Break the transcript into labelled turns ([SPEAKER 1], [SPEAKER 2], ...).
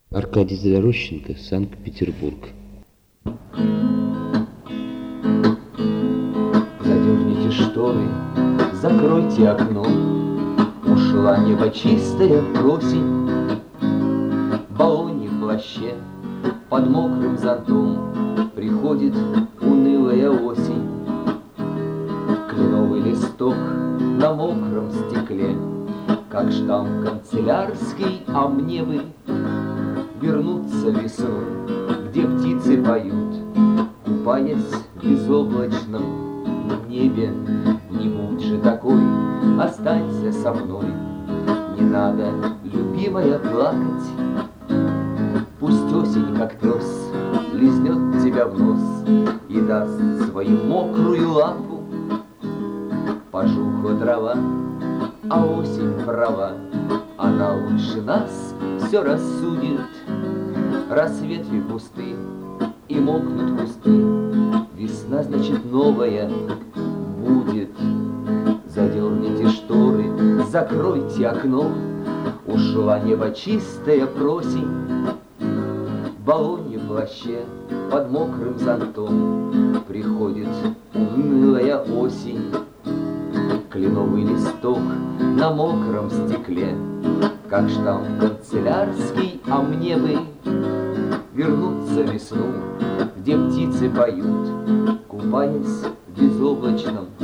[SPEAKER 1] Аркадий Задорожченко, Санкт-Петербург.
[SPEAKER 2] Задерните шторы, закройте окно. Ушла небо чистая просень. Баллоне в плаще под мокрым зонтом приходит унылая осень. Кленовый листок на мокром стекле, как штамп канцелярский, а мне бы вернуться весной, где птицы поют, купаясь в безоблачном небе. Не будь же такой, останься со мной. Не надо, любимая, плакать. Пусть осень, как пес, лизнет тебя в нос и даст свою мокрую лапу. Пожухла трава, а осень права, она лучше нас все рассудит. Рассветы пусты и мокнут кусты, весна, значит, новая будет. Задерните шторы, закройте окно. Ушла небо чистая просень. Баллоне в плаще под мокрым зонтом приходит унылая осень. Кленовый листок на мокром стекле, как штамп канцелярский, а мне бы вернуться в весну, где птицы поют, купаясь в безоблачном